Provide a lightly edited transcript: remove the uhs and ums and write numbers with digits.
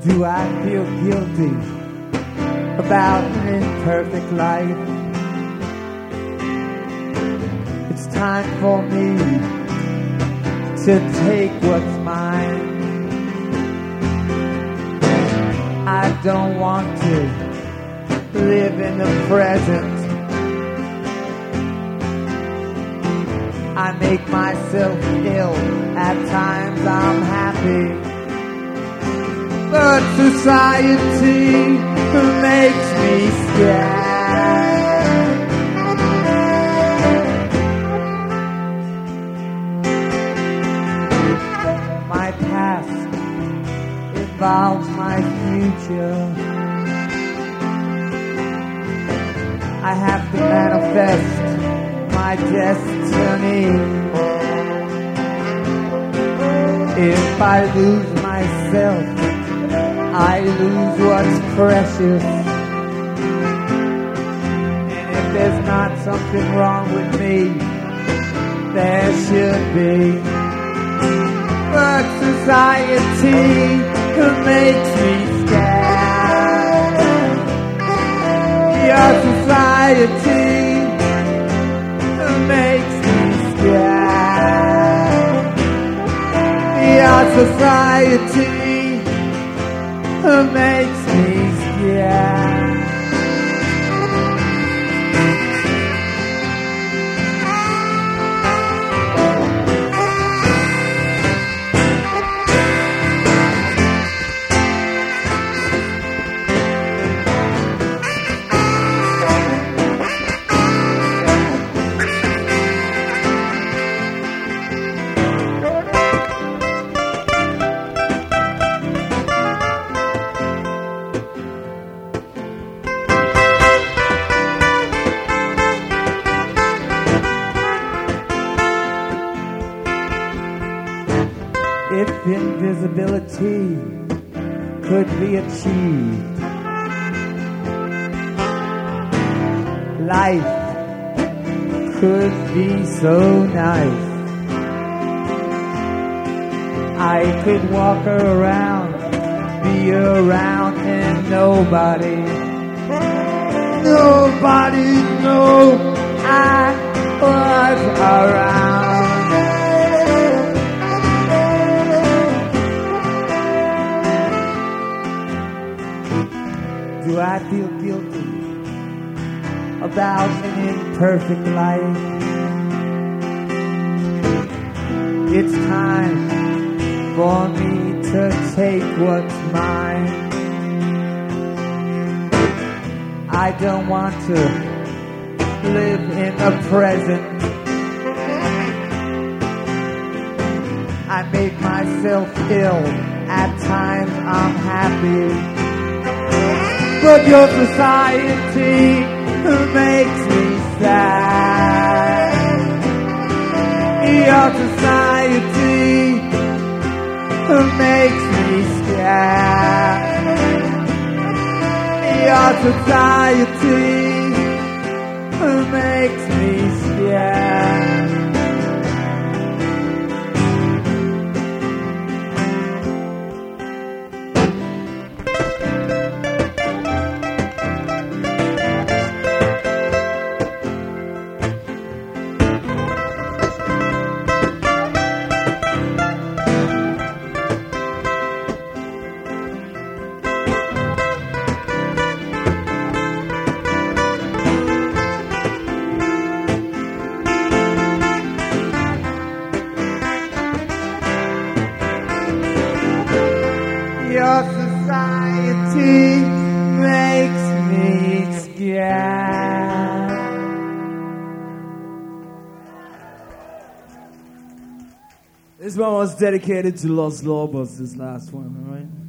Do I feel guilty about an imperfect life? It's time for me to take what's mine. I don't want to live in the present. I make myself ill. At times I'm happy. But society makes me scared. My past involves my future. I have to manifest my destiny. If I lose myself, I lose what's precious. And if there's not something wrong with me, there should be. But society makes me scared. Your society makes me scared. Your society makes me scared. If invisibility could be achieved, life could be so nice. I could walk around, be around, and nobody know I was around. Do I feel guilty about an imperfect life? It's time for me to take what's mine. I don't want to live in the present. I make myself ill. At times I'm happy. But your society makes me sad. Your society makes me scared. Your society makes me scared. Your society makes me scared. This one was dedicated to Los Lobos, this last one, alright?